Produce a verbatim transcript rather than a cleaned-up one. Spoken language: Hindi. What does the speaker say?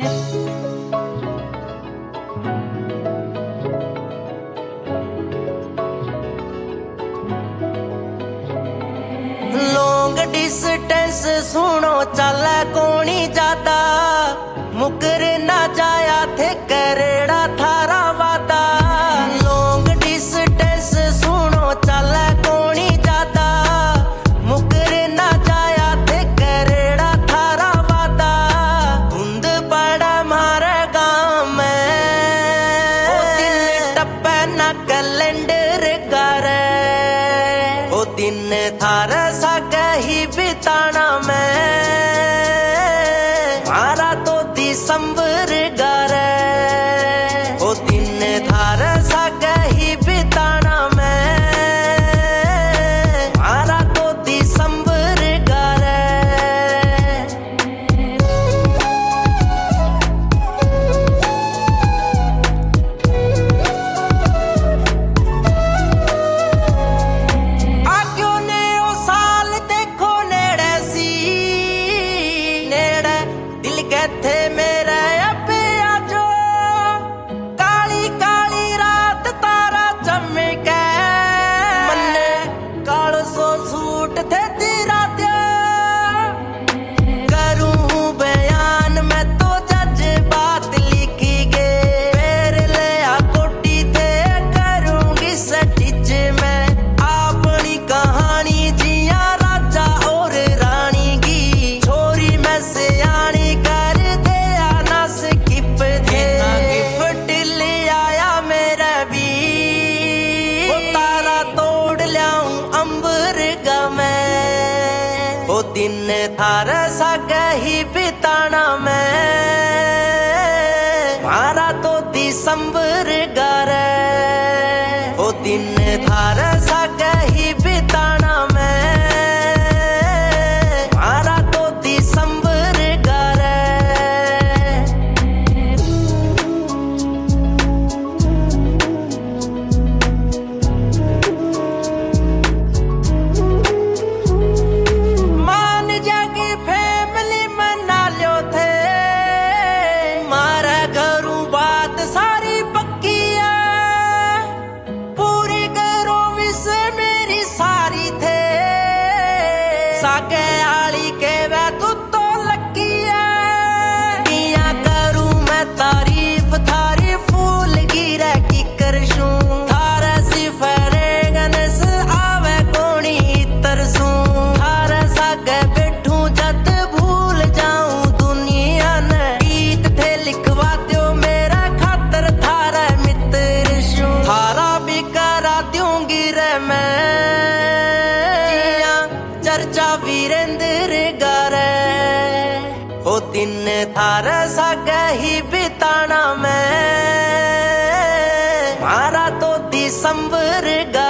लॉन्ग डिस्टेंस सुनो चल कोनी जाता, मुकर ना जाया थे करेड़ा थारा वादा। लॉन्ग डिस्टेंस सुनो चल कोनी जाता, मुकर ना जाया थे करेड़ा थारा वादा। धुंध पड़ा मारे गाँव में, ओ दिन टप्पे ना कैलेंडर करे, ओ दिन थारा सा कहीं बिताना मैं, मारा तो दिसंबर गारे, ओ दिन थारा सा कहीं बिताना मैं, मारा तो दिसंबर गारे। आक्यों ने ओ साल देखो नेड़े सी, नेड़े दिल कहते मेरे अबे आजो। काली काली रात तारा चमके, मन्ने कालो सो सूट थे तेरा दिया। करूं बयान मैं तो जज्बात लिखी गे, फेर ले आ कोटी थे करूंगी सटिच में। अपनी कहानी जिया राजा और रानी की, छोरी मैं सियानी कर दे आना स्किप दे। गिफ्ट ले आया मेरा भी, वो तारा तोड़ लियाऊं अंबर गमे, ओ दिन थारा सा कहीं बिताना मैं, मारा तो दिसंबर गारे, ओ दिन थारा सा कहीं बिताना मैं, मारा तो दिसंबर गारे। मान जाके फैमिली मना लो थे, मारा घरों बात सारी पक्की है, पूरी करो विश मेरी सारी थे। साके आली के वे तू तो लकी है, किया करूं मैं तारीफ थारी फूल गिरे की करशूं। थारा सिफरे गनस आवे कोनी तरसूं, थारा सागे बैठूं जद भूल जाऊं दुनिया ने। गीत थे लिखवा दो मेरा खातर थारा मित्र शू, थारा भी करा दूंगी रे मैं, जिया चर्चा वीरेंद्र गारे, ओ दिन थारा सा कहीं बिताना मैं, मारा तो दिसंबर